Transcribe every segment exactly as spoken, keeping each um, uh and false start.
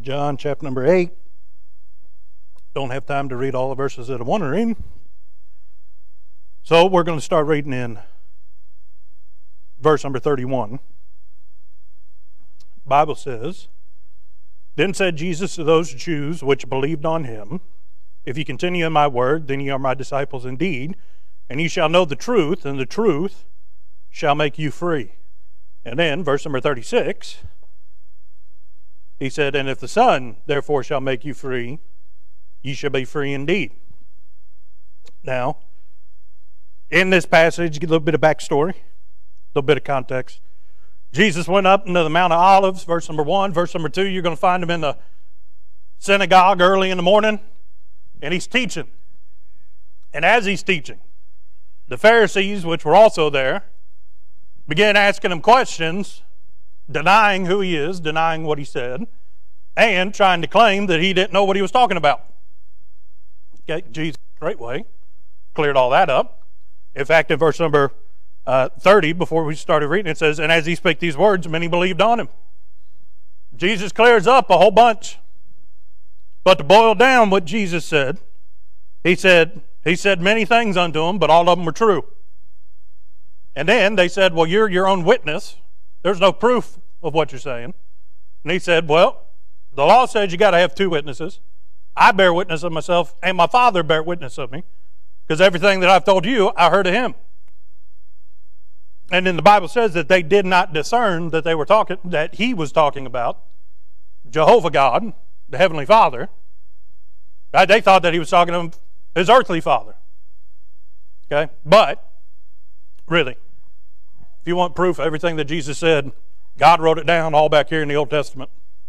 John chapter number eight. Don't have time to read all the verses that I want to read. So we're going to start reading in verse number thirty-one. The Bible says, "Then said Jesus to those Jews which believed on him, If ye continue in my word, then ye are my disciples indeed, and ye shall know the truth, and the truth shall make you free." And then verse number thirty-six, he said, "And if the Son therefore shall make you free, ye shall be free indeed." Now, in this passage, a little bit of backstory, a little bit of context. Jesus went up into the Mount of Olives, verse number one. Verse number two, you're going to find him in the synagogue early in the morning, and he's teaching. And as he's teaching, the Pharisees, which were also there, began asking him questions, denying who he is, denying what he said, and trying to claim that he didn't know what he was talking about. Okay, Jesus, straightway, cleared all that up. In fact, in verse number uh, thirty, before we started reading, it says, "And as he spake these words, many believed on him." Jesus clears up a whole bunch. But to boil down what Jesus said, he said, he said many things unto them, but all of them were true. And then they said, "Well, you're your own witness. There's no proof of what you're saying." And he said, "Well, the law says you got to have two witnesses. I bear witness of myself, and my Father bear witness of me, because everything that I've told you, I heard of him." And then the Bible says that they did not discern that they were talking, that he was talking about Jehovah God, the Heavenly Father. Right? They thought that he was talking to his earthly father. Okay? But, really, if you want proof of everything that Jesus said, God wrote it down all back here in the Old Testament.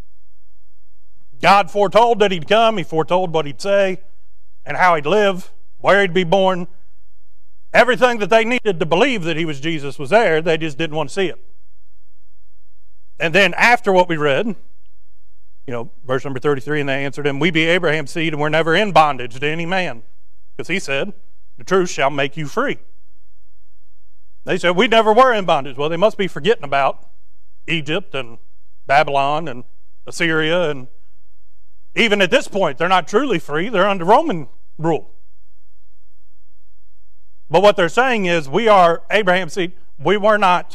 God foretold that he'd come. He foretold what he'd say and how he'd live, where he'd be born. Everything that they needed to believe that he was Jesus was there. They just didn't want to see it. And then after what we read, you know, verse number thirty-three, "And they answered him, We be Abraham's seed, and we're never in bondage to any man. Because he said, The truth shall make you free." They said, "We never were in bondage." Well, they must be forgetting about Egypt and Babylon and Assyria. And even at this point, they're not truly free. They're under Roman rule. But what they're saying is, we are Abraham's seed. We were not,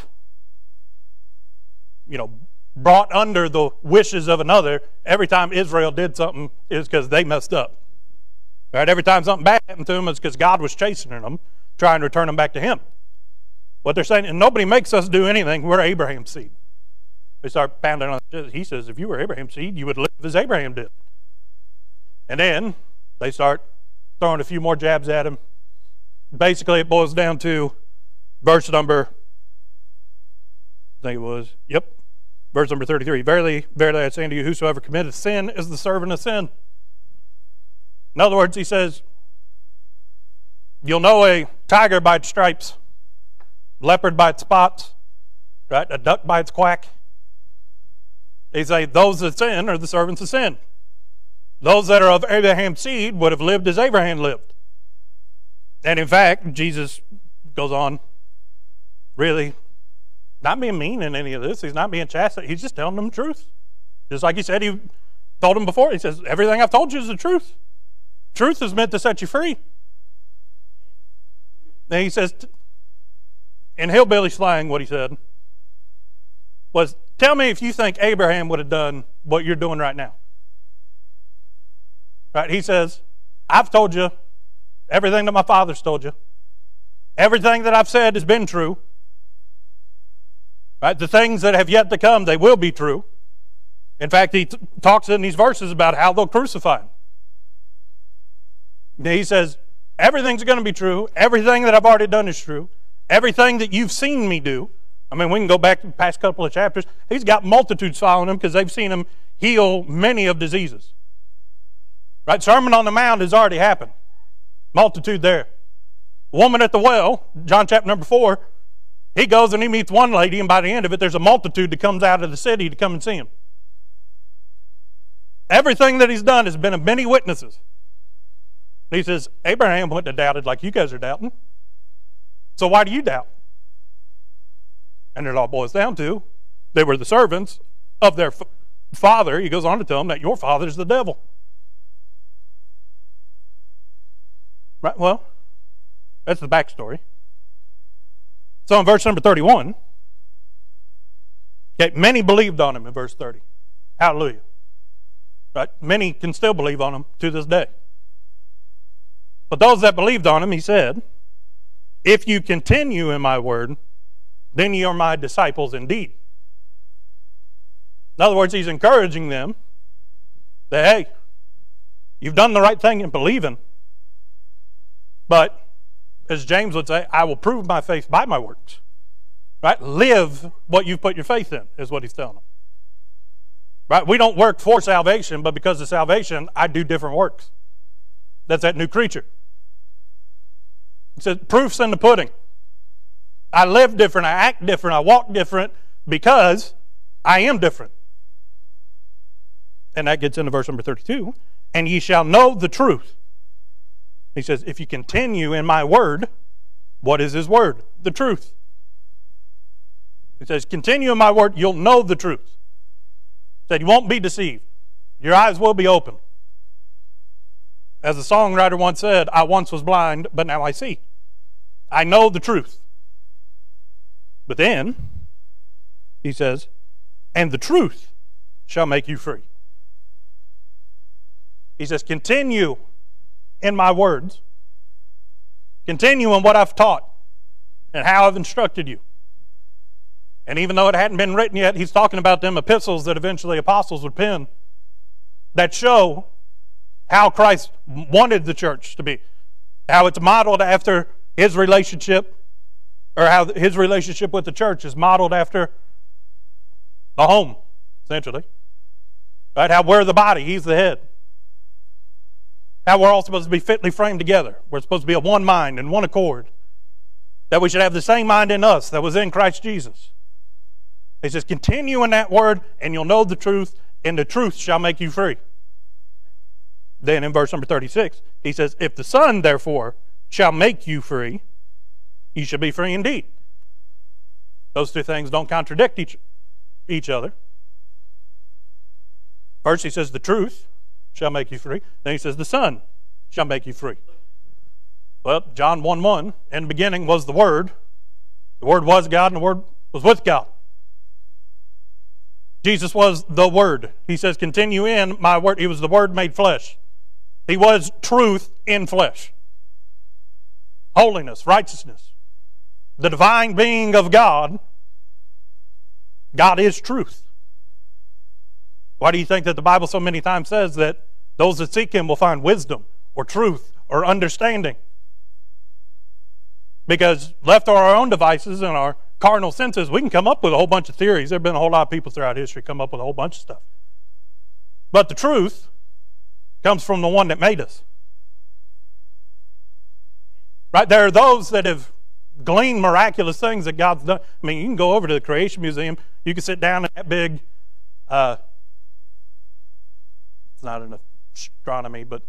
you know, brought under the wishes of another. Every time Israel did something, is because they messed up. Right? Every time something bad happened to them, is because God was chasing them, trying to return them back to him. What they're saying, and nobody makes us do anything. We're Abraham's seed. They start pounding on it. He says, if you were Abraham's seed, you would live as Abraham did. And then they start throwing a few more jabs at him. Basically, it boils down to verse number, I think it was, yep, verse number thirty-three. "Verily, verily, I say unto you, whosoever committeth sin is the servant of sin." In other words, he says, you'll know a tiger by its stripes, leopard by its spots, right? A duck by its quack. He say, those that sin are the servants of sin. Those that are of Abraham's seed would have lived as Abraham lived. And in fact, Jesus goes on, really, not being mean in any of this. He's not being chastised. He's just telling them the truth. Just like he said, he told them before. He says, everything I've told you is the truth. Truth is meant to set you free. Then he says, in hillbilly slang, what he said was, tell me if you think Abraham would have done what you're doing right now. Right? He says, I've told you everything that my father's told you. Everything that I've said has been true. Right? The things that have yet to come, they will be true. In fact, he t- talks in these verses about how they'll crucify him. He says, everything's going to be true. Everything that I've already done is true. Everything that you've seen me do. I mean, we can go back to the past couple of chapters. He's got multitudes following him because they've seen him heal many of diseases. Right? Sermon on the Mount has already happened. Multitude there. Woman at the well, John chapter number four, he goes and he meets one lady, and by the end of it, there's a multitude that comes out of the city to come and see him. Everything that he's done has been of many witnesses. He says, Abraham wouldn't have doubted like you guys are doubting. So why do you doubt? And it all boils down to, they were the servants of their father, he goes on to tell them that your father is the devil. Right? Well, that's the backstory. So in verse number thirty-one, okay, many believed on him in verse thirty. Hallelujah. Right? Many can still believe on him to this day. But those that believed on him, he said, if you continue in my word, then ye are my disciples indeed. In other words, he's encouraging them that, hey, you've done the right thing in believing, but as James would say, I will prove my faith by my works. Right? Live what you've put your faith in, is what he's telling them. Right? We don't work for salvation, but because of salvation, I do different works. That's that new creature. He says, proof's in the pudding. I live different, I act different, I walk different because I am different. And that gets into verse number thirty-two. And ye shall know the truth. He says, if you continue in my word, what is his word? The truth. He says, continue in my word, you'll know the truth. He said, you won't be deceived. Your eyes will be open. As the songwriter once said, I once was blind, but now I see. I know the truth. But then, he says, and the truth shall make you free. He says, continue in my words. Continue in what I've taught and how I've instructed you. And even though it hadn't been written yet, he's talking about them epistles that eventually apostles would pen that show how Christ wanted the church to be, how it's modeled after his relationship, or how his relationship with the church is modeled after the home, essentially. Right? How we're the body, he's the head. How we're all supposed to be fitly framed together. We're supposed to be of one mind and one accord. That we should have the same mind in us that was in Christ Jesus. He says, continue in that word, and you'll know the truth, and the truth shall make you free. Then in verse number thirty-six, he says, if the Son, therefore, shall make you free, you shall be free indeed. Those two things don't contradict each, each other. First he says, the truth shall make you free. Then he says, the Son shall make you free. Well, John one one, in the beginning was the Word. The Word was God, and the Word was with God. Jesus was the Word. He says, continue in my word. He was the Word made flesh. He was truth in flesh. Holiness, righteousness. The divine being of God. God is truth. Why do you think that the Bible so many times says that those that seek Him will find wisdom or truth or understanding? Because left to our own devices and our carnal senses, we can come up with a whole bunch of theories. There have been a whole lot of people throughout history come up with a whole bunch of stuff. But the truth comes from the one that made us. Right? There are those that have gleaned miraculous things that God's done. I mean, you can go over to the Creation Museum. You can sit down in that big, uh, it's not an astronomy, but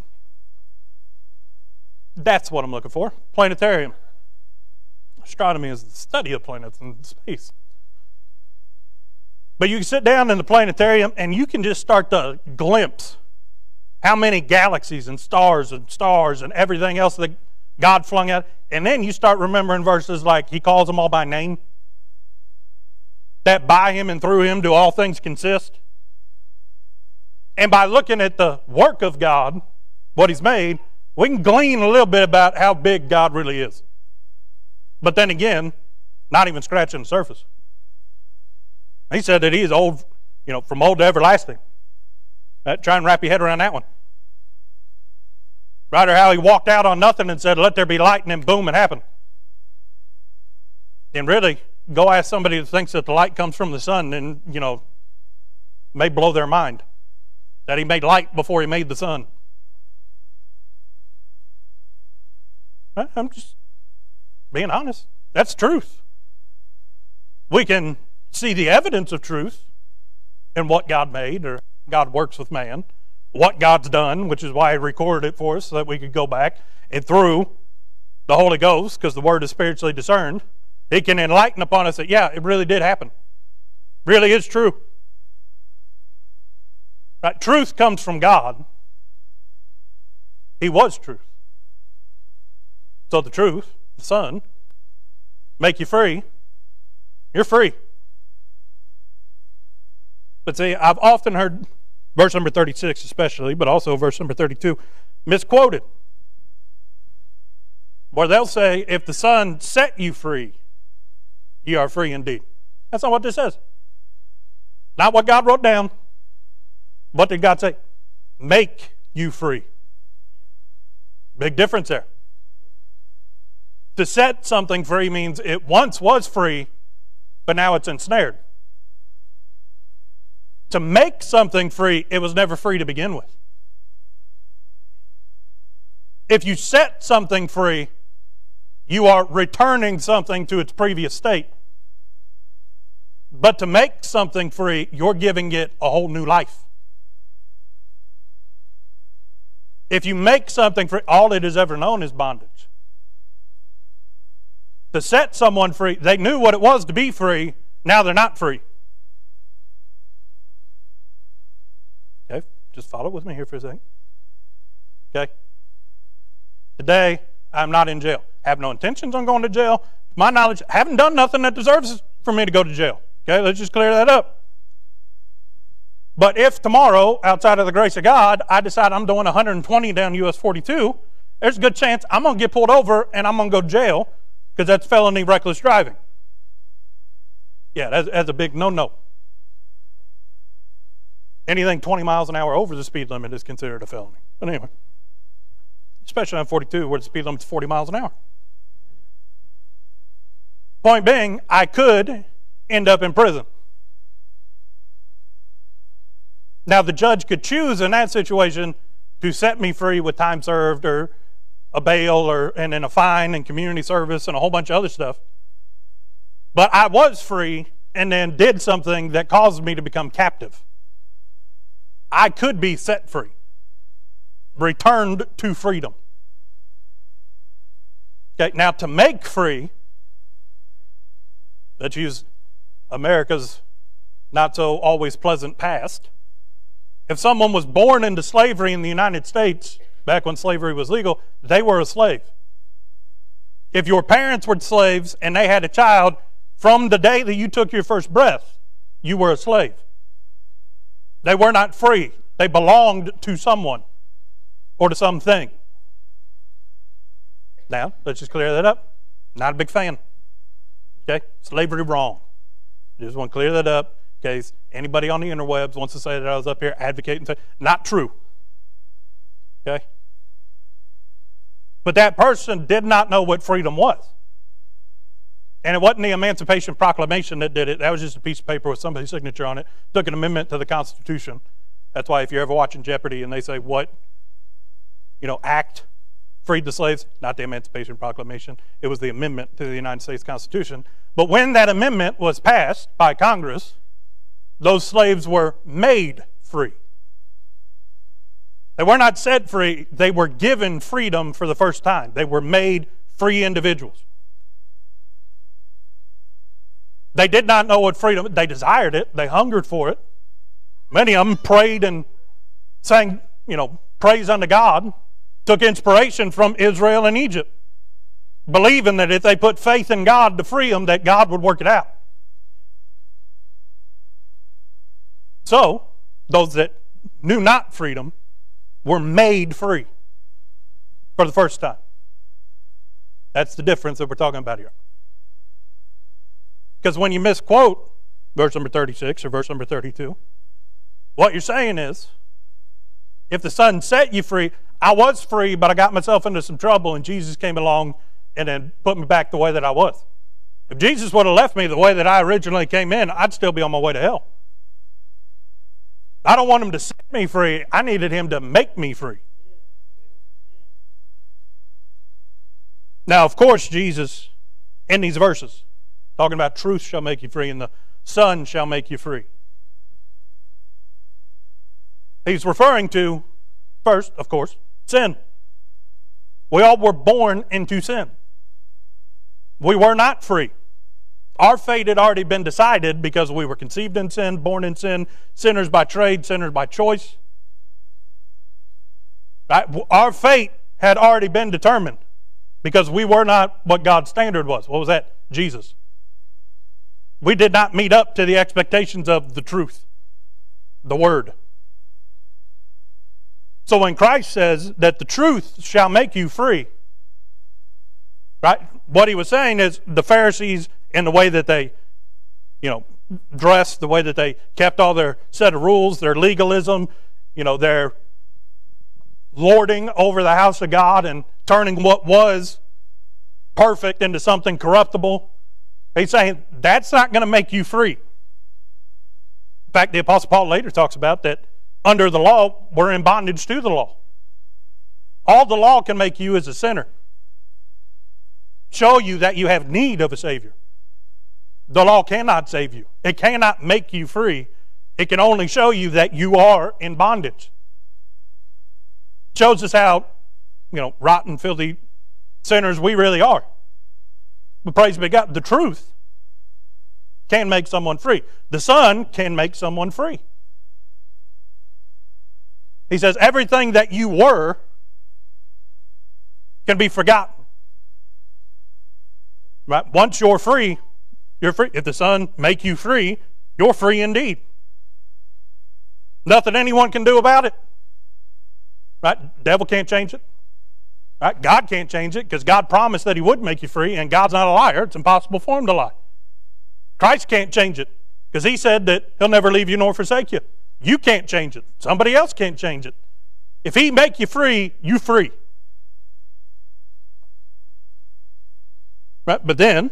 that's what I'm looking for. Planetarium. Astronomy is the study of planets and space. But you can sit down in the planetarium and you can just start to glimpse how many galaxies and stars and stars and everything else that God flung out. And then you start remembering verses like He calls them all by name. That by Him and through Him do all things consist. And by looking at the work of God, what He's made, we can glean a little bit about how big God really is. But then again, not even scratching the surface. He said that He is old, you know, from old to everlasting. Uh, try and wrap your head around that one. Right, or how He walked out on nothing and said, let there be light, and then boom, it happened. And really, go ask somebody that thinks that the light comes from the sun, and, you know, may blow their mind. That He made light before He made the sun. I'm just being honest. That's truth. We can see the evidence of truth in what God made, or God works with man, what God's done, which is why He recorded it for us so that we could go back and through the Holy Ghost, because the Word is spiritually discerned, He can enlighten upon us that, yeah, it really did happen. Really is true. Right? There are those that have gleaned miraculous things that God's done. I mean, you can go over to the Creation Museum. You can sit down in that big, uh, it's not an astronomy, but Right? Truth comes from God. He was truth. So the truth, the Son, make you free. You're free. But see, I've often heard verse number thirty-six especially, but also verse number thirty-two, misquoted. Where they'll say, if the Son set you free, ye are free indeed. That's not what this says. Not what God wrote down. What did God say? Make you free. Big difference there. To set something free means it once was free, but now it's ensnared. To make something free, it was never free to begin with. If you set something free, you are returning something to its previous state. But to make something free, you're giving it a whole new life. If you make something free, all it has ever known is bondage. To set someone free, they knew what it was to be free, now they're not free. Okay, just follow with me here for a second. Okay? Today, I'm not in jail. Have no intentions on going to jail. To my knowledge, I haven't done nothing that deserves for me to go to jail. Okay, let's just clear that up. But if tomorrow, outside of the grace of God, I decide I'm doing one hundred twenty down U S forty-two, there's a good chance I'm going to get pulled over and I'm going to go to jail because that's felony reckless driving. Yeah, that's, that's a big no-no. Anything twenty miles an hour over the speed limit is considered a felony. But anyway, especially on forty-two where the speed limit's forty miles an hour. Point being, I could end up in prison. Now, the judge could choose in that situation to set me free with time served or a bail or and then a fine and community service and a whole bunch of other stuff. But I was free and then did something that caused me to become captive. I could be set free, returned to freedom. Okay, now to make free, let's use America's not so always pleasant past. If someone was born into slavery in the United States, back when slavery was legal, they were a slave. If your parents were slaves and they had a child, from the day that you took your first breath, you were a slave. They were not free. They belonged to someone or to something. Now, let's just clear that up. Not a big fan. Okay? Slavery wrong. Just want to clear that up. In case anybody on the interwebs wants to say that I was up here advocating, not true. Okay? But that person did not know what freedom was. And it wasn't the Emancipation Proclamation that did it. That was just a piece of paper with somebody's signature on it. Took an amendment to the Constitution. That's why if you're ever watching Jeopardy and they say what, you know, act freed the slaves, not the Emancipation Proclamation. It was the amendment to the United States Constitution. But when that amendment was passed by Congress, those slaves were made free. They were not set free. They were given freedom for the first time. They were made free individuals. They did not know what freedom, they desired it. They hungered for it. Many of them prayed and sang, you know, praise unto God. Took inspiration from Israel and Egypt. Believing that if they put faith in God to free them, that God would work it out. So, those that knew not freedom were made free for the first time. That's the difference that we're talking about here. Because when you misquote verse number thirty-six or verse number thirty-two, what you're saying is, if the Son set you free, I was free, but I got myself into some trouble, and Jesus came along and then put me back the way that I was. If Jesus would have left me the way that I originally came in, I'd still be on my way to hell. I don't want him to set me free. I needed him to make me free. Now, of course, Jesus, in these verses, talking about truth shall make you free and the Son shall make you free. He's referring to, first, of course, sin. We all were born into sin. We were not free. Our fate had already been decided because we were conceived in sin, born in sin, sinners by trade, sinners by choice. Right? Our fate had already been determined because we were not what God's standard was. What was that? Jesus. We did not meet up to the expectations of the truth, the Word. So when Christ says that the truth shall make you free, right? What he was saying is the Pharisees, in the way that they, you know, dressed, the way that they kept all their set of rules, their legalism, you know, their lording over the house of God and turning what was perfect into something corruptible. He's saying that's not going to make you free. In fact, the Apostle Paul later talks about that under the law, we're in bondage to the law. All the law can make you as a sinner. Show you that you have need of a Savior. The law cannot save you. It cannot make you free. It can only show you that you are in bondage. It shows us how, you know, rotten, filthy sinners we really are. But praise be God, the truth can make someone free. The Son can make someone free. He says everything that you were can be forgotten. Right? Once you're free, you're free. If the Son make you free, you're free indeed. Nothing anyone can do about it. Right? The devil can't change it. Right? God can't change it because God promised that He would make you free, and God's not a liar. It's impossible for Him to lie. Christ can't change it because He said that He'll never leave you nor forsake you. You can't change it. Somebody else can't change it. If He make you free, you free. Right? But then,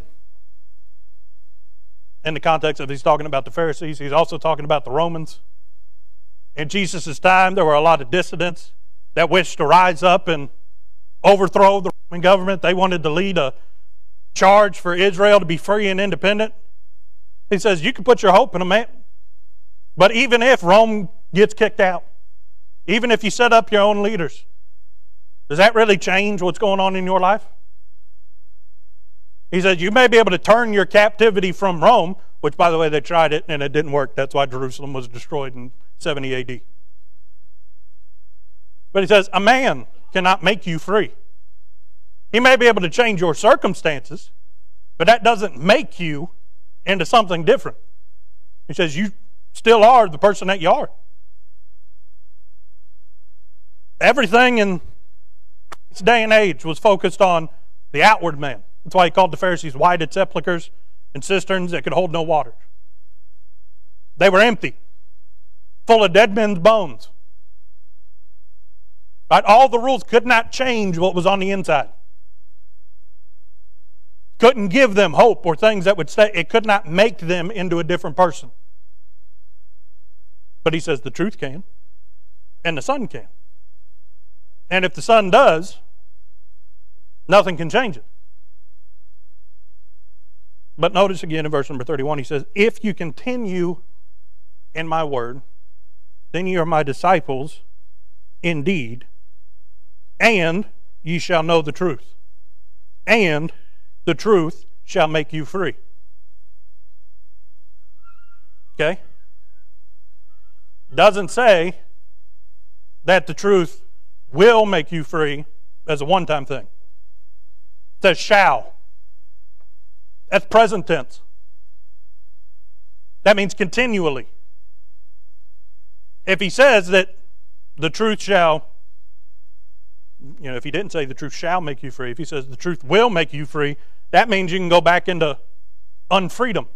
in the context of He's talking about the Pharisees, He's also talking about the Romans. In Jesus' time, there were a lot of dissidents that wished to rise up and overthrow the Roman government. They wanted to lead a charge for Israel to be free and independent. He says, you can put your hope in a man. But even if Rome gets kicked out, even if you set up your own leaders, does that really change what's going on in your life? He says, you may be able to turn your captivity from Rome, which, by the way, they tried it and it didn't work. That's why Jerusalem was destroyed in seventy A D. But he says, a man cannot make you free. He may be able to change your circumstances, but that doesn't make you into something different. He says, you still are the person that you are. Everything in this day and age was focused on the outward man. That's why he called the Pharisees whited sepulchres and cisterns that could hold no water. They were empty, full of dead men's bones. Right? All the rules could not change what was on the inside. Couldn't give them hope or things that would stay. It could not make them into a different person. But he says the truth can, and the Son can. And if the Son does, nothing can change it. But notice again in verse number thirty-one, he says, if you continue in my word, then ye are my disciples indeed, and ye shall know the truth. And the truth shall make you free. Okay? Doesn't say that the truth will make you free as a one-time thing. It says shall. That's present tense. That means continually. If he says that the truth shall, you know, if he didn't say the truth shall make you free, if he says the truth will make you free, that means you can go back into unfreedom.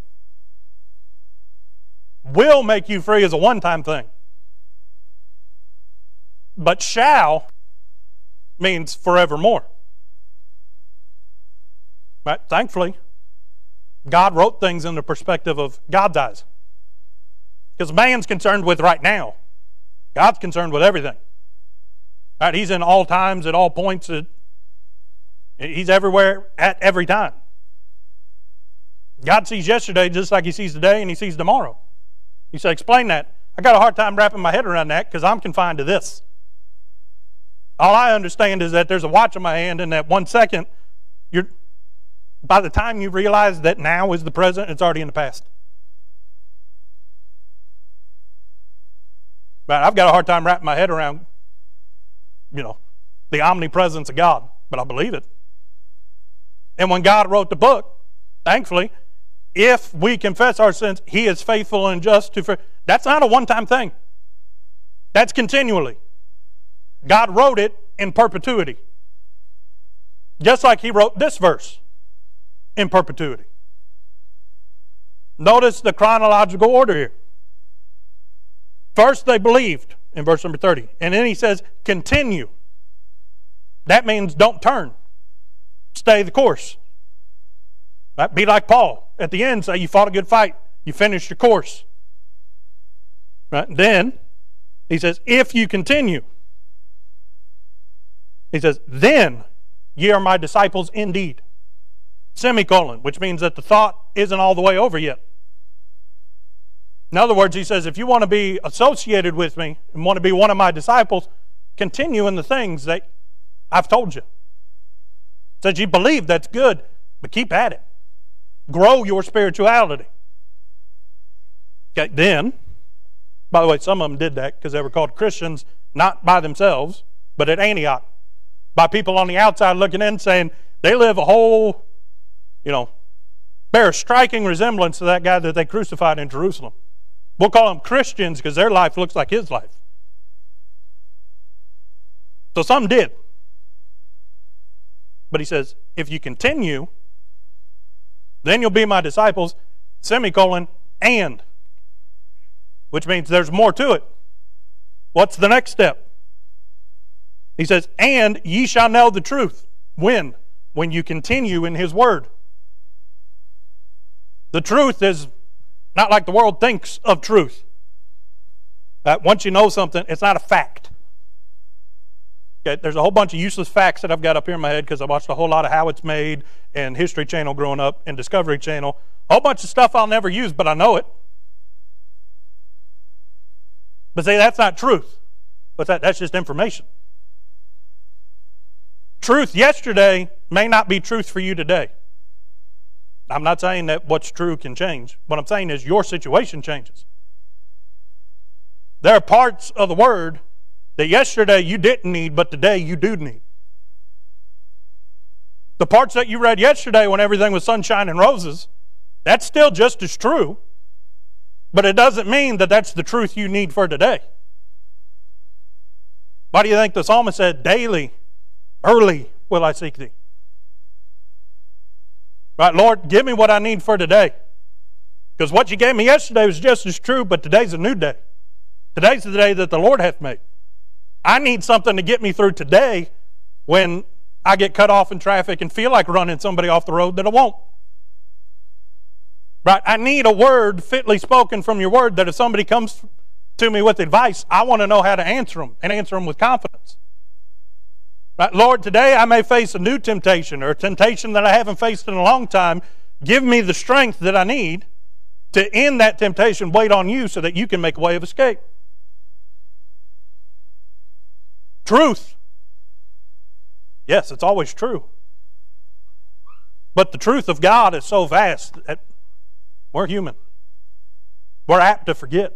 Will make you free is a one-time thing. But shall means forevermore. Right? Thankfully, God wrote things in the perspective of God's eyes. Because man's concerned with right now. God's concerned with everything. Right? He's in all times, at all points. At, he's everywhere at every time. God sees yesterday just like he sees today and he sees tomorrow. You say, explain that. I got a hard time wrapping my head around that because I'm confined to this. All I understand is that there's a watch in my hand and that one second, you're, by the time you realize that now is the present, it's already in the past. But I've got a hard time wrapping my head around, you know, the omnipresence of God, but I believe it. And when God wrote the book, thankfully, if we confess our sins, He is faithful and just to forgive. That's not a one-time thing. That's continually. God wrote it in perpetuity. Just like He wrote this verse in perpetuity. Notice the chronological order here. First they believed in verse number thirty. And then He says, continue. That means don't turn. Stay the course. Right? Be like Paul. At the end, say you fought a good fight. You finished your course. Right? Then He says, if you continue. He says, then ye are my disciples indeed. Semicolon, which means that the thought isn't all the way over yet. In other words, He says, if you want to be associated with me and want to be one of my disciples, continue in the things that I've told you. He says, you believe, that's good, but keep at it. Grow your spirituality. Okay, then, by the way, some of them did that because they were called Christians not by themselves, but at Antioch. By people on the outside looking in saying they live a whole, you know, bear a striking resemblance to that guy that they crucified in Jerusalem. We'll call them Christians because their life looks like his life. So some did. But He says, if you continue, then you'll be my disciples, semicolon, and. Which means there's more to it. What's the next step? He says, and ye shall know the truth. When? When you continue in His Word. The truth is not like the world thinks of truth. Uh, once you know something, it's not a fact. Okay, there's a whole bunch of useless facts that I've got up here in my head because I watched a whole lot of How It's Made and History Channel growing up and Discovery Channel. A whole bunch of stuff I'll never use, but I know it. But say that's not truth. What's that? That's just information. Truth yesterday may not be truth for you today. I'm not saying that what's true can change. What I'm saying is your situation changes. There are parts of the Word that yesterday you didn't need, but today you do need. The parts that you read yesterday when everything was sunshine and roses, that's still just as true, but it doesn't mean that that's the truth you need for today. Why do you think the psalmist said, daily, early will I seek Thee? Right, Lord, give me what I need for today. Because what you gave me yesterday was just as true, but today's a new day. Today's the day that the Lord hath made. I need something to get me through today when I get cut off in traffic and feel like running somebody off the road that I won't. Right, I need a word fitly spoken from your Word that if somebody comes to me with advice, I want to know how to answer them and answer them with confidence. Right, Lord, today I may face a new temptation or a temptation that I haven't faced in a long time. Give me the strength that I need to end that temptation, wait on You so that You can make a way of escape. Truth. Yes, it's always true. But the truth of God is so vast that we're human. We're apt to forget.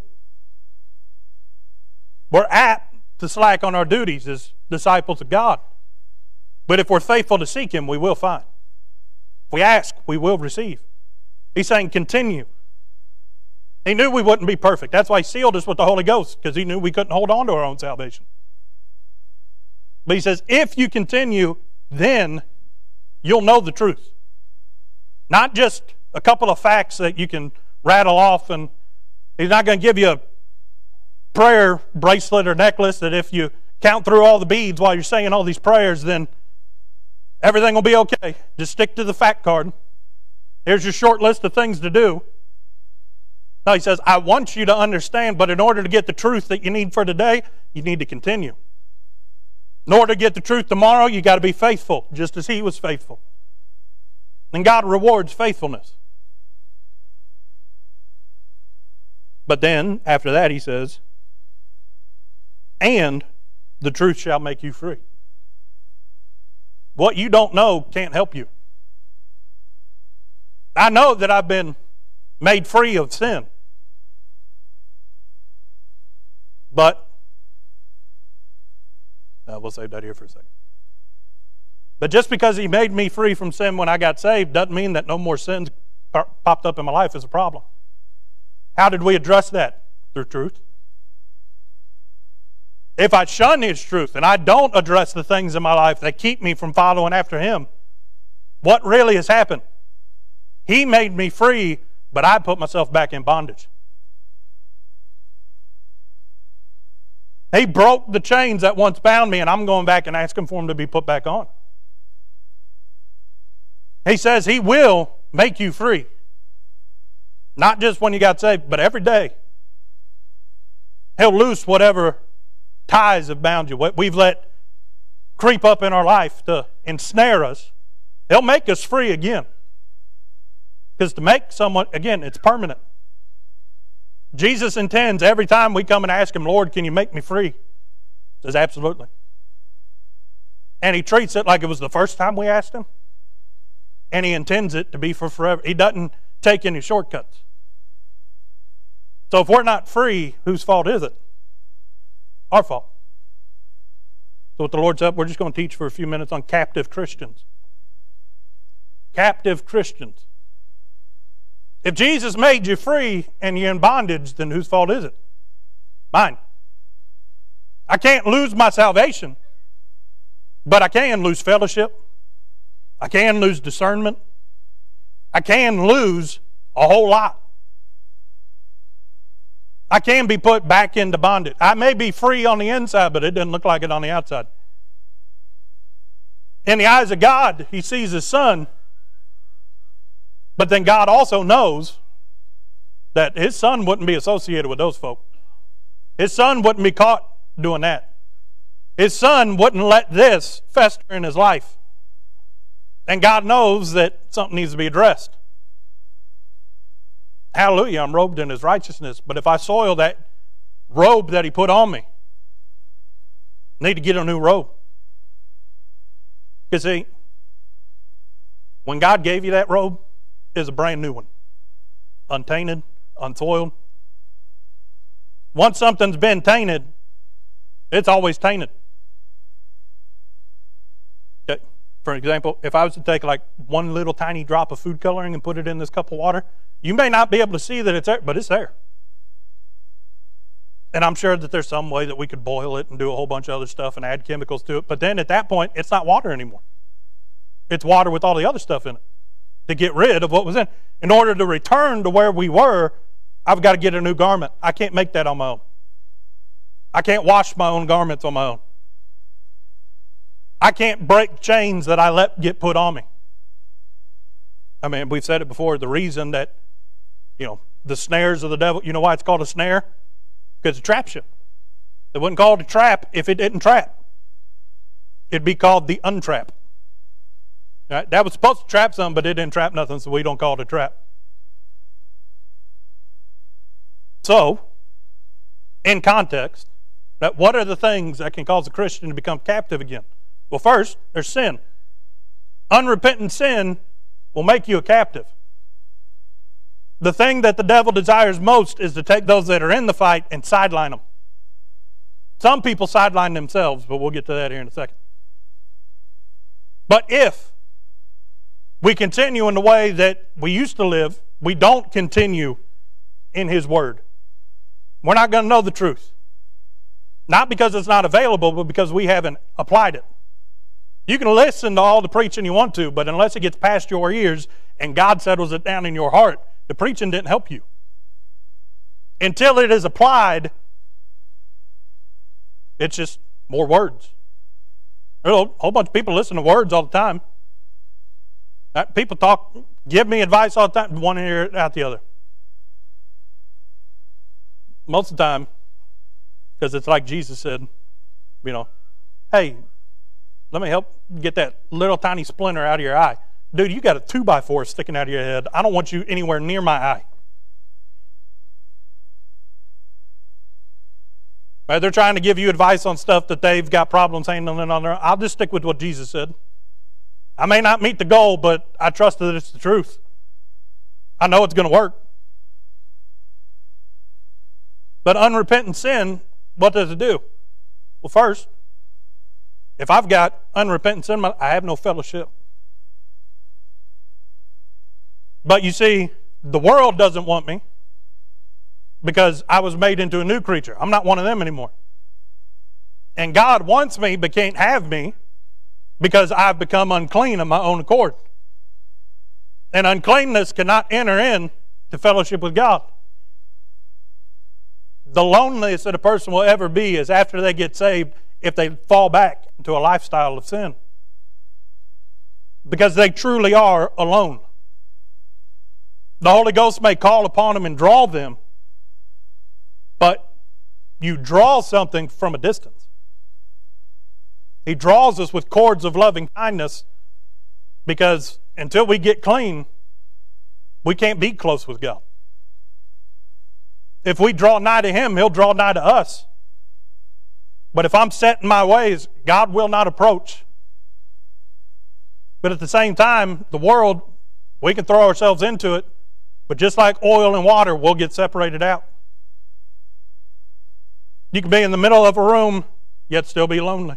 We're apt to slack on our duties as disciples of God. But if we're faithful to seek Him, we will find. If we ask, we will receive. He's saying continue. He knew we wouldn't be perfect. That's why He sealed us with the Holy Ghost, because He knew we couldn't hold on to our own salvation. But He says, if you continue, then you'll know the truth. Not just a couple of facts that you can rattle off, and He's not going to give you a prayer bracelet or necklace that if you count through all the beads while you're saying all these prayers, then everything will be okay. Just stick to the fact card. Here's your short list of things to do. No, He says, I want you to understand, but in order to get the truth that you need for today, you need to continue. In order to get the truth tomorrow, you got to be faithful, just as He was faithful. And God rewards faithfulness. But then, after that, He says, and the truth shall make you free. What you don't know can't help you. I know that I've been made free of sin. But, uh, we'll save that here for a second. But just because He made me free from sin when I got saved doesn't mean that no more sins popped up in my life as a problem. How did we address that? Through truth. If I shun His truth and I don't address the things in my life that keep me from following after Him, what really has happened? He made me free, but I put myself back in bondage. He broke the chains that once bound me, and I'm going back and asking for Him to be put back on. He says He will make you free. Not just when you got saved, but every day. He'll loose whatever ties have bound you, what we've let creep up in our life to ensnare us. He'll make us free again. Because to make someone, again, it's permanent. Jesus intends every time we come and ask Him, Lord, can you make me free? He says, absolutely. And He treats it like it was the first time we asked Him. And He intends it to be for forever. He doesn't take any shortcuts. So if we're not free, whose fault is it? Our fault. So with the Lord's help, we're just going to teach for a few minutes on captive Christians. Captive Christians. If Jesus made you free and you're in bondage, then whose fault is it? Mine. I can't lose my salvation, but I can lose fellowship. I can lose discernment. I can lose a whole lot. I can be put back into bondage. I may be free on the inside, but it doesn't look like it on the outside. In the eyes of God, He sees His Son, but then God also knows that His Son wouldn't be associated with those folk. His Son wouldn't be caught doing that. His Son wouldn't let this fester in His life. And God knows that something needs to be addressed. Hallelujah, I'm robed in His righteousness. But if I soil that robe that He put on me, I need to get a new robe. Because see, when God gave you that robe, it's a brand new one. Untainted, unsoiled. Once something's been tainted, it's always tainted. Okay. For example, if I was to take like one little tiny drop of food coloring and put it in this cup of water, you may not be able to see that it's there, but it's there. And I'm sure that there's some way that we could boil it and do a whole bunch of other stuff and add chemicals to it. But then at that point, it's not water anymore. It's water with all the other stuff in it to get rid of what was in. In order to return to where we were, I've got to get a new garment. I can't make that on my own. I can't wash my own garments on my own. I can't break chains that I let get put on me. I mean, we've said it before, the reason that, you know, the snares of the devil, you know why it's called a snare? Because it traps you. It wasn't called a trap if it didn't trap. It'd be called the untrap. Right? That was supposed to trap something, but it didn't trap nothing, so we don't call it a trap. So, in context, that what are the things that can cause a Christian to become captive again? Well, first, there's sin. Unrepentant sin will make you a captive. The thing that the devil desires most is to take those that are in the fight and sideline them. Some people sideline themselves, but we'll get to that here in a second. But if we continue in the way that we used to live, we don't continue in His Word, we're not going to know the truth. Not because it's not available, but because we haven't applied it. You can listen to all the preaching you want to, but unless it gets past your ears and God settles it down in your heart, the preaching didn't help you. Until it is applied, it's just more words. There's a whole bunch of people listen to words all the time. People talk, give me advice all the time, one ear out the other. Most of the time, because it's like Jesus said, you know, hey, let me help get that little tiny splinter out of your eye. Dude, you got a two by four sticking out of your head. I don't want you anywhere near my eye. Right? They're trying to give you advice on stuff that they've got problems handling on their own. I'll just stick with what Jesus said. I may not meet the goal, but I trust that it's the truth. I know it's going to work. But unrepentant sin, what does it do? Well, first, if I've got unrepentant sin, I have no fellowship. But you see, the world doesn't want me because I was made into a new creature. I'm not one of them anymore. And God wants me but can't have me because I've become unclean of my own accord. And uncleanness cannot enter in to fellowship with God. The loneliest that a person will ever be is after they get saved if they fall back into a lifestyle of sin. Because they truly are alone. The Holy Ghost may call upon them and draw them, but you draw something from a distance. He draws us with cords of loving kindness because until we get clean, we can't be close with God. If we draw nigh to Him, He'll draw nigh to us. But if I'm set in my ways, God will not approach. But at the same time, the world, we can throw ourselves into it, but just like oil and water, we'll get separated out. You can be in the middle of a room, yet still be lonely.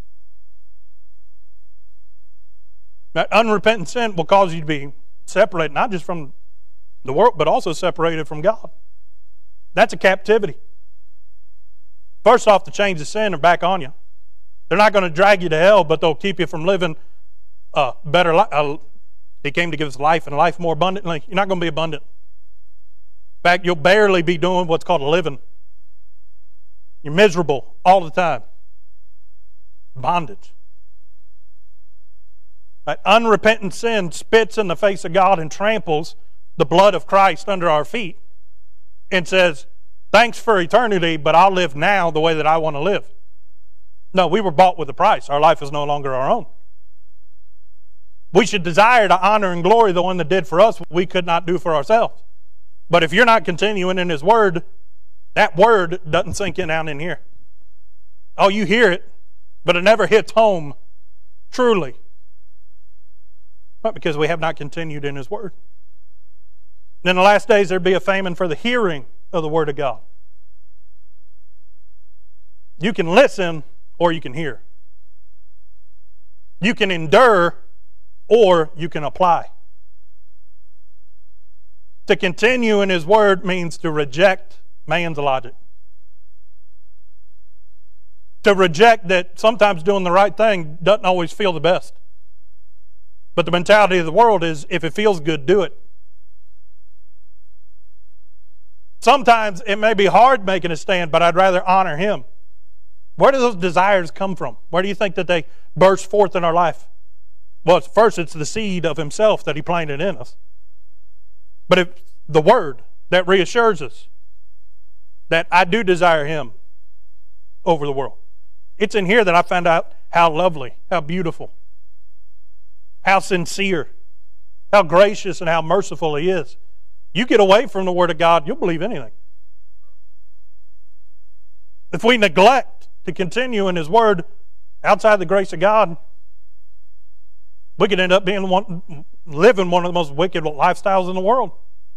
That unrepentant sin will cause you to be separated, not just from the world, but also separated from God. That's a captivity. First off, the chains of sin are back on you. They're not going to drag you to hell, but they'll keep you from living a better life. Uh, he came to give us life and life more abundantly. You're not going to be abundant. In fact, you'll barely be doing what's called a living. You're miserable all the time. Bondage. That unrepentant sin spits in the face of God and tramples the blood of Christ under our feet and says, thanks for eternity, but I'll live now the way that I want to live. No, we were bought with a price. Our life is no longer our own. We should desire to honor and glory the one that did for us what we could not do for ourselves. But if you're not continuing in His Word, that Word doesn't sink in down in here. Oh, you hear it, but it never hits home truly. But because we have not continued in His Word. And in the last days there'd be a famine for the hearing of the Word of God. You can listen or you can hear. You can endure or you can apply. To continue in His Word means to reject man's logic. To reject that sometimes doing the right thing doesn't always feel the best. But the mentality of the world is, if it feels good, do it. Sometimes it may be hard making a stand, but I'd rather honor Him. Where do those desires come from? Where do you think that they burst forth in our life? Well, first it's the seed of Himself that He planted in us. But it's the Word that reassures us that I do desire Him over the world. It's in here that I found out how lovely, how beautiful, how sincere, how gracious, and how merciful He is. You get away from the Word of God, you'll believe anything. If we neglect to continue in His Word outside the grace of God, we could end up being one, living one of the most wicked lifestyles in the world.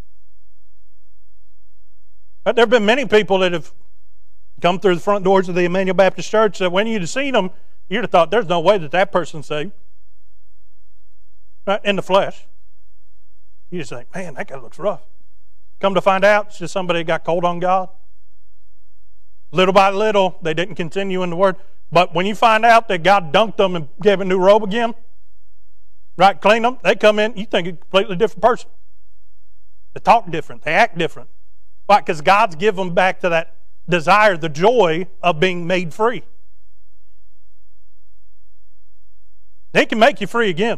But there have been many people that have come through the front doors of the Emmanuel Baptist Church that when you'd have seen them, you'd have thought, there's no way that that person's saved. Right? In the flesh. You just think, man, that guy looks rough. Come to find out, it's just somebody that got cold on God. Little by little, they didn't continue in the Word. But when you find out that God dunked them and gave a new robe again, right, cleaned them, they come in, you think a completely different person. They talk different. They act different. Why? Because God's given them back to that desire, the joy of being made free. He can make you free again.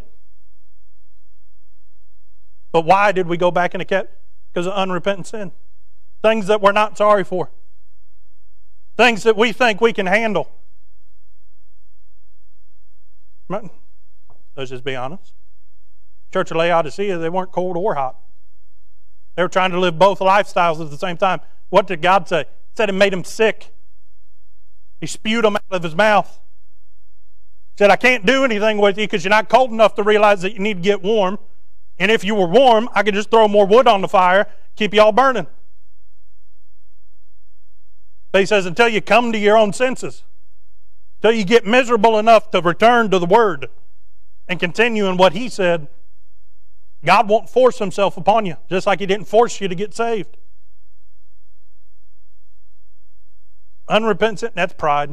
But why did we go back into captivity? Because of unrepentant sin. Things that we're not sorry for. Things that we think we can handle. Let's just be honest. Church of Laodicea, they weren't cold or hot. They were trying to live both lifestyles at the same time. What did God say? He said it made him sick. He spewed them out of his mouth. He said, I can't do anything with you because you're not cold enough to realize that you need to get warm. And if you were warm, I could just throw more wood on the fire, keep you all burning. But he says, until you come to your own senses, until you get miserable enough to return to the Word and continue in what he said, God won't force himself upon you, just like he didn't force you to get saved. Unrepentant, that's pride.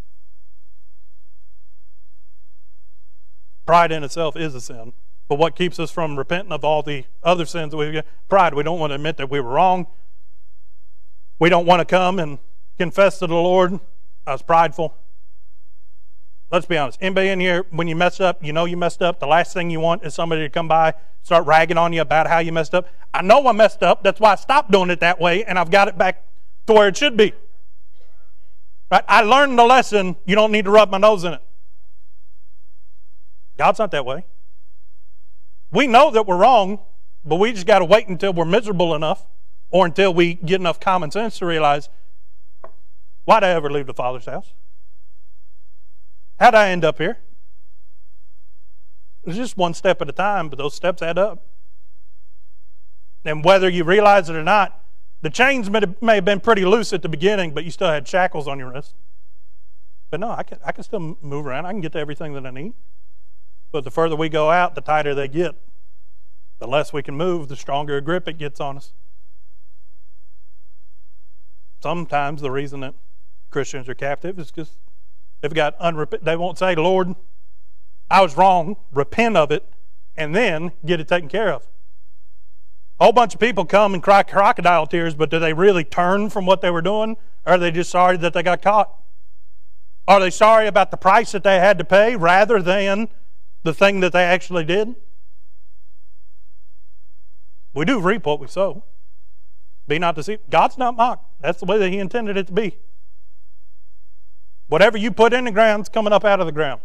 Pride in itself is a sin. But what keeps us from repenting of all the other sins that we've got? Pride. We don't want to admit that we were wrong. We don't want to come and confess to the Lord. I was prideful. Let's be honest. Anybody in here, when you mess up, you know you messed up, the last thing you want is somebody to come by, start ragging on you about how you messed up. I know I messed up. That's why I stopped doing it that way, and I've got it back to where it should be. Right? I learned the lesson. You don't need to rub my nose in it. God's not that way. We know that we're wrong, but we just got to wait until we're miserable enough or until we get enough common sense to realize, why'd I ever leave the Father's house? How'd I end up here? It's just one step at a time, but those steps add up. And whether you realize it or not, the chains may have, may have been pretty loose at the beginning, but you still had shackles on your wrist. But no, I can, I can still move around. I can get to everything that I need. But the further we go out, the tighter they get. The less we can move, the stronger a grip it gets on us. Sometimes the reason that Christians are captive is because they've got unrepent. They won't say, Lord, I was wrong, repent of it, and then get it taken care of. A whole bunch of people come and cry crocodile tears, but do they really turn from what they were doing? Or are they just sorry that they got caught? Are they sorry about the price that they had to pay rather than the thing that they actually did? We do reap what we sow. Be not deceived. God's not mocked. That's the way that he intended it to be. Whatever you put in the ground is coming up out of the ground.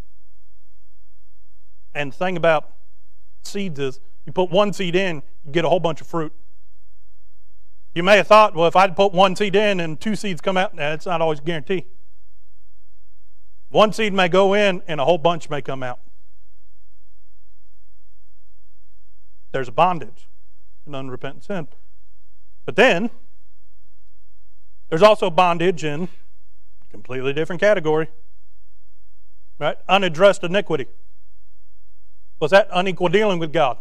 And the thing about seeds is, you put one seed in, you get a whole bunch of fruit. You may have thought, well, if I'd put one seed in and two seeds come out, nah, it's not always a guarantee. One seed may go in and a whole bunch may come out. There's a bondage in unrepentant sin. But then, there's also bondage in a completely different category. Right? Unaddressed iniquity. Was that unequal dealing with God?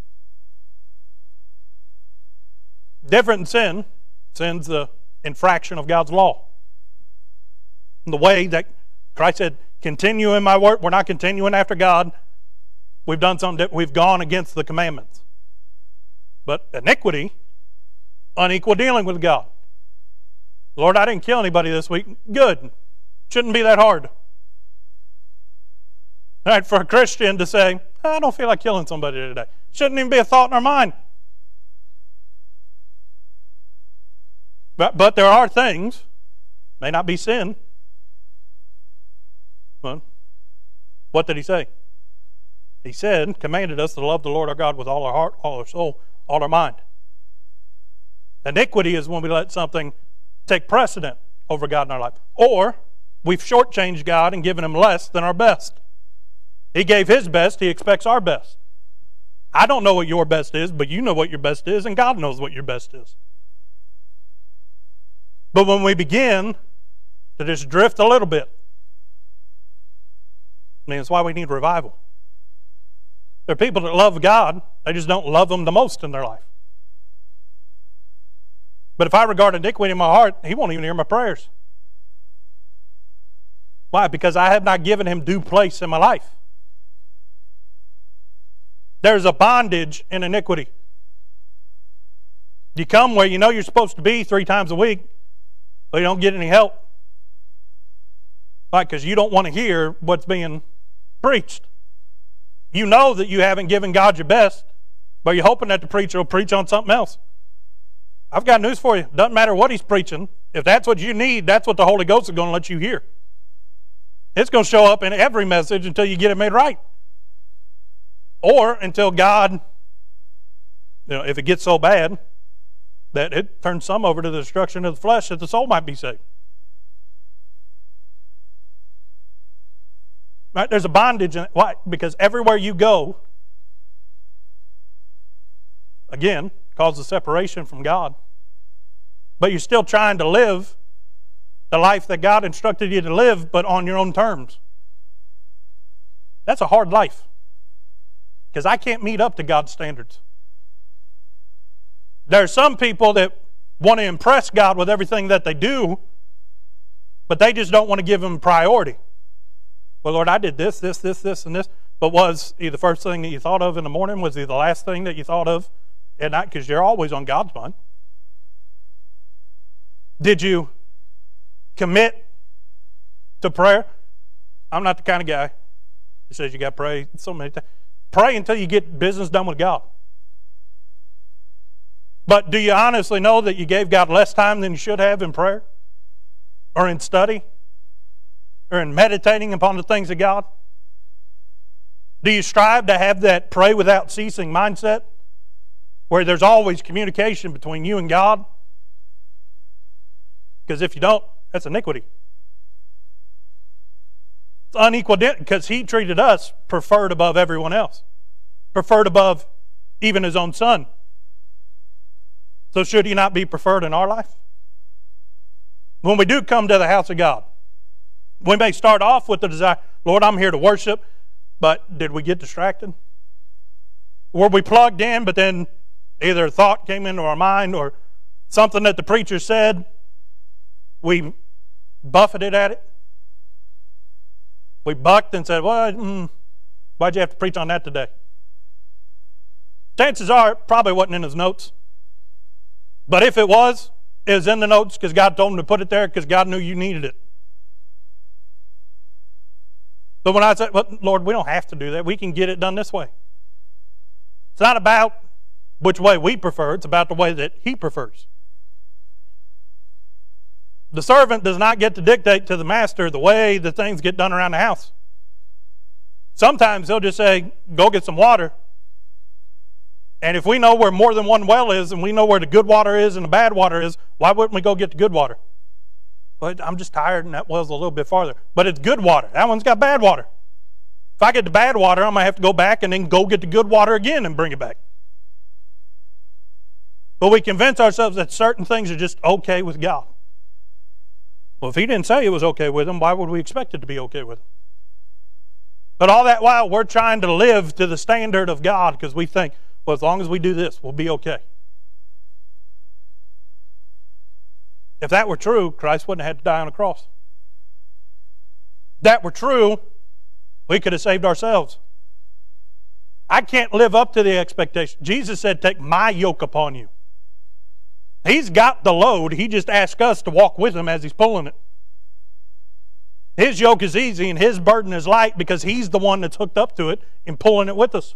Different than sin. Sin's the infraction of God's law. In the way that Christ said, continue in my word. We're not continuing after God. We've done something that we've gone against the commandments. But iniquity, unequal dealing with God. Lord, I didn't kill anybody this week. Good. Shouldn't be that hard. All right, for a Christian to say, I don't feel like killing somebody today. Shouldn't even be a thought in our mind. But, but there are things, may not be sin. Well, what did he say? He said, commanded us to love the Lord our God with all our heart, all our soul, all our mind. Iniquity is when we let something take precedent over God in our life. Or we've shortchanged God and given him less than our best. He gave his best, he expects our best. I don't know what your best is, but you know what your best is, and God knows what your best is. But when we begin to just drift a little bit, I mean, that's why we need revival. There are people that love God, they just don't love him the most in their life. But if I regard iniquity in my heart, he won't even hear my prayers. Why? Because I have not given him due place in my life. There's a bondage in iniquity. You come where you know you're supposed to be three times a week, but you don't get any help. Why? Because you don't want to hear what's being preached. You know that you haven't given God your best, but you're hoping that the preacher will preach on something else. I've got news for you. Doesn't matter what he's preaching. If that's what you need, that's what the Holy Ghost is going to let you hear. It's going to show up in every message until you get it made right. Or until God, you know, if it gets so bad that it turns some over to the destruction of the flesh, that the soul might be saved. Right? There's a bondage in it. Why? Because everywhere you go, again, causes separation from God. But you're still trying to live the life that God instructed you to live, but on your own terms. That's a hard life, because I can't meet up to God's standards. There are some people that want to impress God with everything that they do, but they just don't want to give Him priority. Well, Lord, I did this, this, this, this, and this. But was He the first thing that you thought of in the morning? Was He the last thing that you thought of at night? Because you're always on God's mind. Did you commit to prayer? I'm not the kind of guy who says you got to pray so many times. Pray until you get business done with God. But do you honestly know that you gave God less time than you should have in prayer? Or in study? Or in meditating upon the things of God? Do you strive to have that pray without ceasing mindset, where there's always communication between you and God? Because if you don't, that's iniquity. It's unequal, because He treated us preferred above everyone else. Preferred above even His own Son. So should He not be preferred in our life? When we do come to the house of God, we may start off with the desire, Lord, I'm here to worship, but did we get distracted? Were we plugged in, but then either a thought came into our mind or something that the preacher said, we buffeted at it? We bucked and said, well, mm, why'd you have to preach on that today? Chances are it probably wasn't in his notes. But if it was, it was in the notes because God told him to put it there because God knew you needed it. But when I said, well, Lord, we don't have to do that. We can get it done this way. It's not about which way we prefer. It's about the way that He prefers. The servant does not get to dictate to the master the way the things get done around the house. Sometimes he'll just say, go get some water. And if we know where more than one well is, and we know where the good water is and the bad water is, why wouldn't we go get the good water? But I'm just tired and that well's a little bit farther. But it's good water. That one's got bad water. If I get the bad water, I'm going to have to go back and then go get the good water again and bring it back. But we convince ourselves that certain things are just okay with God. Well, if He didn't say it was okay with Him, why would we expect it to be okay with Him? But all that while, we're trying to live to the standard of God because we think, well, as long as we do this, we'll be okay. If that were true, Christ wouldn't have had to die on a cross. If that were true, we could have saved ourselves. I can't live up to the expectation. Jesus said, take my yoke upon you. He's got the load. He just asks us to walk with Him as He's pulling it. His yoke is easy and His burden is light because He's the one that's hooked up to it and pulling it with us.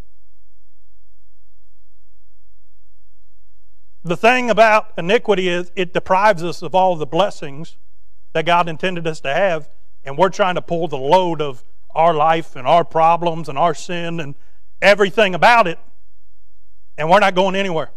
The thing about iniquity is it deprives us of all the blessings that God intended us to have, and we're trying to pull the load of our life and our problems and our sin and everything about it, and we're not going anywhere.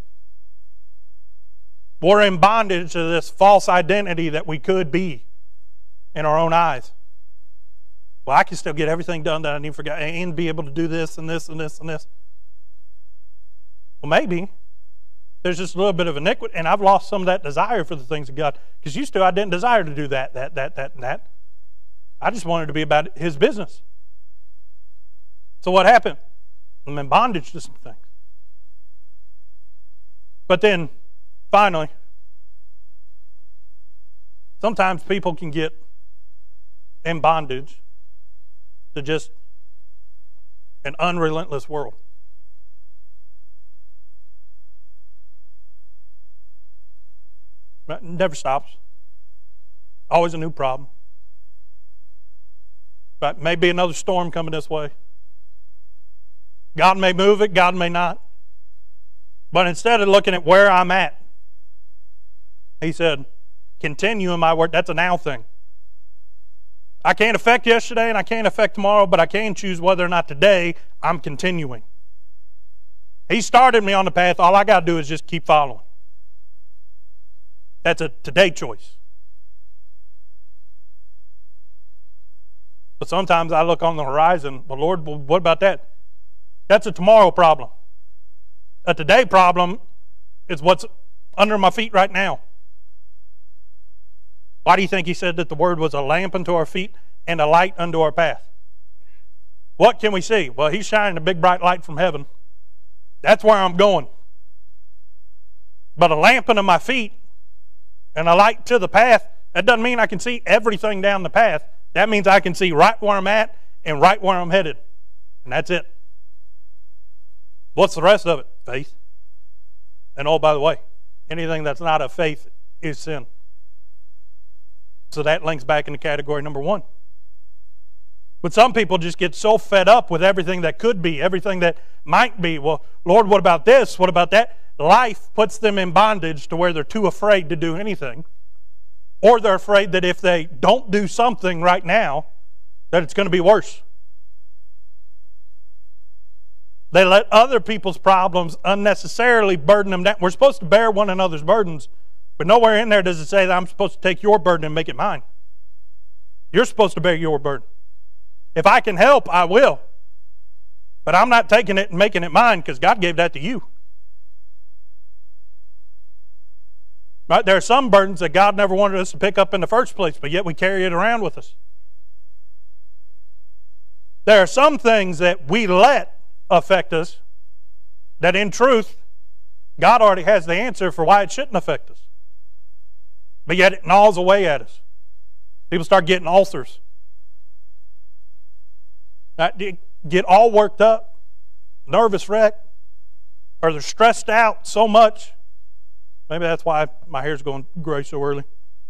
We're in bondage to this false identity that we could be in our own eyes. Well, I can still get everything done that I need to forget and be able to do this and this and this and this. Well, maybe there's just a little bit of iniquity, and I've lost some of that desire for the things of God. Because used to, I didn't desire to do that, that, that, that, and that. I just wanted to be about His business. So what happened? I'm in bondage to some things. But then, finally, sometimes people can get in bondage to just an unrelentless world. It never stops. Always a new problem. But maybe another storm coming this way. God may move it, God may not. But instead of looking at where I'm at, He said, continue in my word. That's a now thing. I can't affect yesterday and I can't affect tomorrow, but I can choose whether or not today I'm continuing. He started me on the path. All I got to do is just keep following. That's a today choice. But sometimes I look on the horizon, well, Lord, what about that? That's a tomorrow problem. A today problem It's what's under my feet right now. Why do you think he said that the Word was a lamp unto our feet and a light unto our path? What can we see? Well, he's shining a big bright light from heaven. That's where I'm going. But a lamp unto my feet and a light to the path, that doesn't mean I can see everything down the path. That means I can see right where I'm at and right where I'm headed. And that's it. What's the rest of it? Faith. And oh, by the way, anything that's not of faith is sin. So that links back into category number one. But some people just get so fed up with everything that could be, everything that might be. Well, Lord, what about this? What about that? Life puts them in bondage to where they're too afraid to do anything. Or they're afraid that if they don't do something right now, that it's going to be worse. They let other people's problems unnecessarily burden them down. We're supposed to bear one another's burdens, but nowhere in there does it say that I'm supposed to take your burden and make it mine. You're supposed to bear your burden. If I can help, I will. But I'm not taking it and making it mine because God gave that to you. Right? There are some burdens that God never wanted us to pick up in the first place, but yet we carry it around with us. There are some things that we let affect us that in truth, God already has the answer for why it shouldn't affect us. But yet it gnaws away at us. People start getting ulcers. Get all worked up, nervous wreck, or they're stressed out so much. Maybe that's why my hair's going gray so early.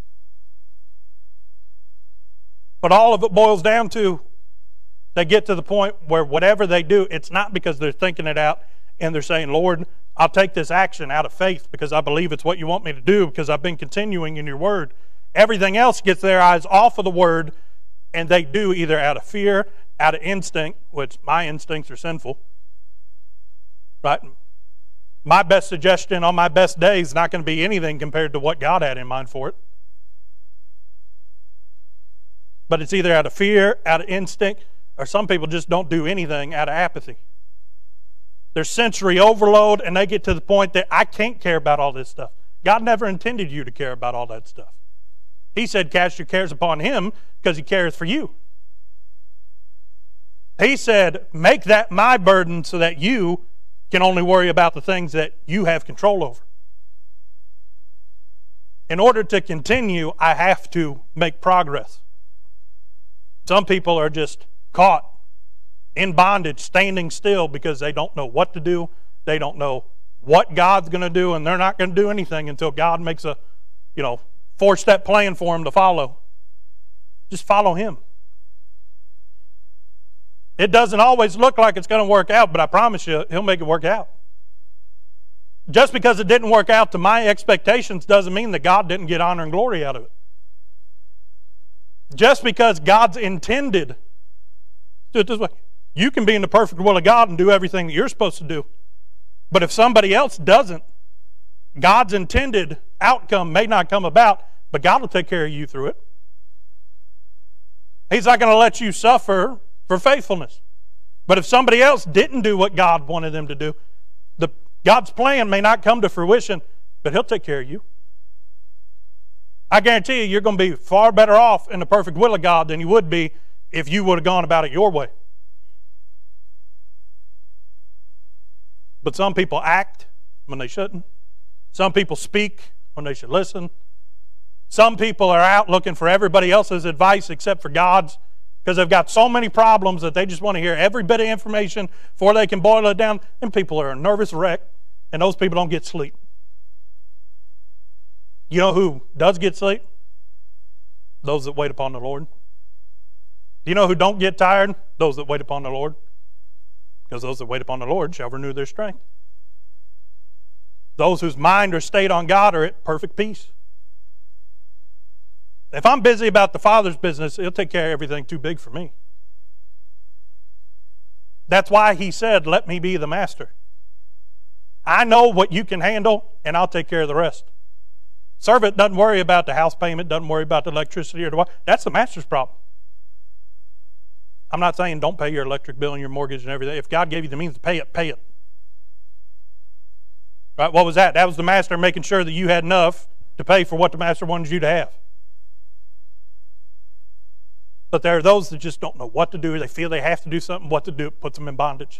But all of it boils down to they get to the point where whatever they do, it's not because they're thinking it out and they're saying, Lord, I'll take this action out of faith because I believe it's what you want me to do because I've been continuing in your word. Everything else gets their eyes off of the word and they do either out of fear, out of instinct, which my instincts are sinful. Right? My best suggestion on my best day is not going to be anything compared to what God had in mind for it. But it's either out of fear, out of instinct, or some people just don't do anything out of apathy. There's sensory overload, and they get to the point that I can't care about all this stuff. God never intended you to care about all that stuff. He said, cast your cares upon Him because He cares for you. He said, make that my burden so that you can only worry about the things that you have control over. In order to continue, I have to make progress. Some people are just caught in bondage, standing still because they don't know what to do. They don't know what God's going to do, and they're not going to do anything until God makes a, you know, four-step plan for them to follow. Just follow Him. It doesn't always look like it's going to work out, but I promise you, He'll make it work out. Just because it didn't work out to my expectations doesn't mean that God didn't get honor and glory out of it. Just because God's intended, do it this way, you can be in the perfect will of God and do everything that you're supposed to do. But if somebody else doesn't, God's intended outcome may not come about, but God will take care of you through it. He's not going to let you suffer for faithfulness. But if somebody else didn't do what God wanted them to do, the, God's plan may not come to fruition, but He'll take care of you. I guarantee you, you're going to be far better off in the perfect will of God than you would be if you would have gone about it your way. But some people act when they shouldn't. Some people speak when they should listen. Some people are out looking for everybody else's advice except for God's because they've got so many problems that they just want to hear every bit of information before they can boil it down. And people are a nervous wreck, and those people don't get sleep. You know who does get sleep? Those that wait upon the Lord. Do you know who don't get tired? Those that wait upon the Lord. Because those that wait upon the Lord shall renew their strength. Those whose mind are stayed on God are at perfect peace. If I'm busy about the Father's business, He'll take care of everything too big for me. That's why He said, let me be the master. I know what you can handle, and I'll take care of the rest. Servant doesn't worry about the house payment, doesn't worry about the electricity or the water. That's the master's problem. I'm not saying don't pay your electric bill and your mortgage and everything. If God gave you the means to pay it, pay it. Right? What was that? That was the master making sure that you had enough to pay for what the master wanted you to have. But there are those that just don't know what to do. They feel they have to do something. What to do, it puts them in bondage.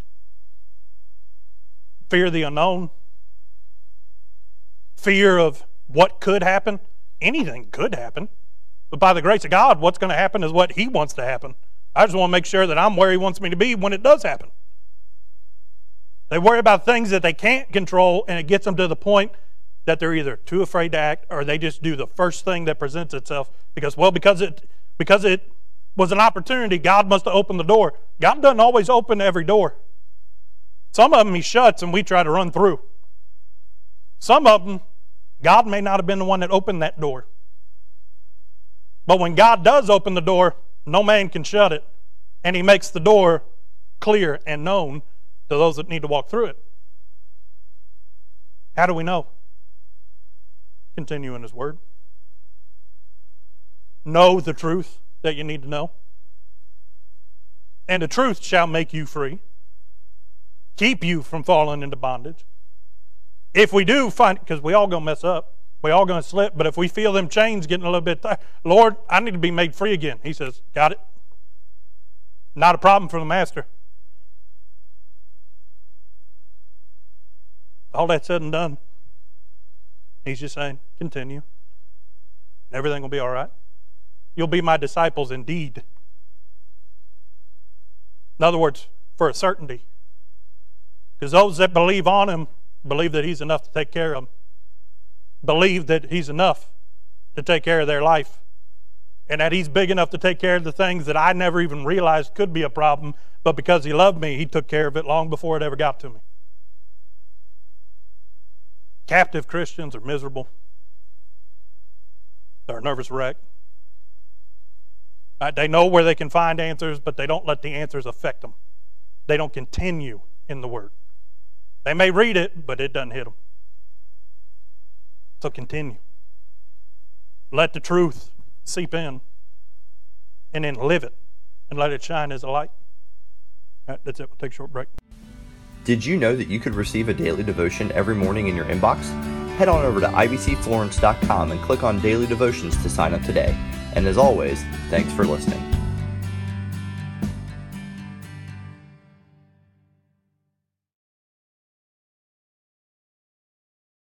Fear of the unknown. Fear of what could happen. Anything could happen. But by the grace of God, what's going to happen is what He wants to happen. I just want to make sure that I'm where He wants me to be when it does happen. They worry about things that they can't control, and it gets them to the point that they're either too afraid to act, or they just do the first thing that presents itself because, well, because it because it was an opportunity, God must have opened the door. God doesn't always open every door. Some of them He shuts and we try to run through. Some of them, God may not have been the one that opened that door. But when God does open the door, no man can shut it. And He makes the door clear and known to those that need to walk through it. How do we know? Continue in His Word. Know the truth that you need to know. And the truth shall make you free. Keep you from falling into bondage. If we do find, because we all going to mess up. We all going to slip. But if we feel them chains getting a little bit tight, Lord, I need to be made free again. He says, got it. Not a problem for the master. All that said and done, He's just saying, continue. Everything will be all right. You'll be my disciples indeed. In other words, for a certainty. Because those that believe on Him believe that He's enough to take care of them. Believe that He's enough to take care of their life. And that He's big enough to take care of the things that I never even realized could be a problem. But because He loved me, He took care of it long before it ever got to me. Captive Christians are miserable. They're a nervous wreck. Right? They know where they can find answers, but they don't let the answers affect them. They don't continue in the Word. They may read it, but it doesn't hit them. So continue. Let the truth seep in, and then live it, and let it shine as a light. All right, that's it. We'll take a short break. Did you know that you could receive a daily devotion every morning in your inbox? Head on over to I B C Florence dot com and click on Daily Devotions to sign up today. And as always, thanks for listening.